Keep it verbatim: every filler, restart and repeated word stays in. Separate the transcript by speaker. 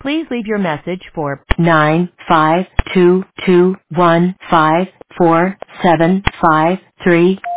Speaker 1: Please leave your message for nine five two two one five four seven five three.